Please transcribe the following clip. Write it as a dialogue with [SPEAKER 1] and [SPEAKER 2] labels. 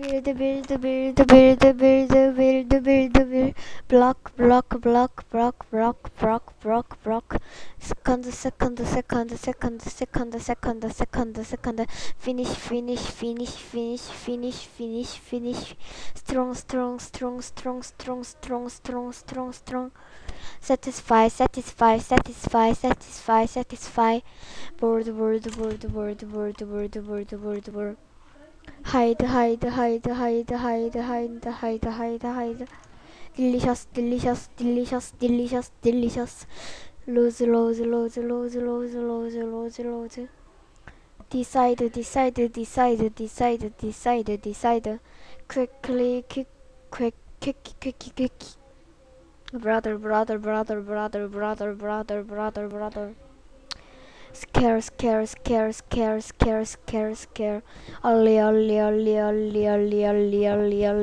[SPEAKER 1] build, block, block, block, block, block, block, block, block, second, second, second, second, second, second, second, second, finish, finish, finish, finish, finish, finish, finish, strong, strong, strong, strong, strong, strong, strong, strong, strong, satisfy, satisfy, satisfy, satisfy, satisfy, word, word, word, word, word, word, word, word, word. Hide, hide, hide, hide, hide, hide, hide, hide, hide. Delicious, delicious, delicious, delicious, delicious. Lose, lose, lose, lose, lose, lose, lose, lose. Decide, decide, decide, decide, decide, decide. Quickly, quick, quick, quick, quick, quick. Brother, brother, brother, brother, brother, brother, brother, brother. Scare, scare, scare, scare, scare, scare, scare. Ollie, ollie, ollie, ollie, ollie, ollie, ollie, ollie.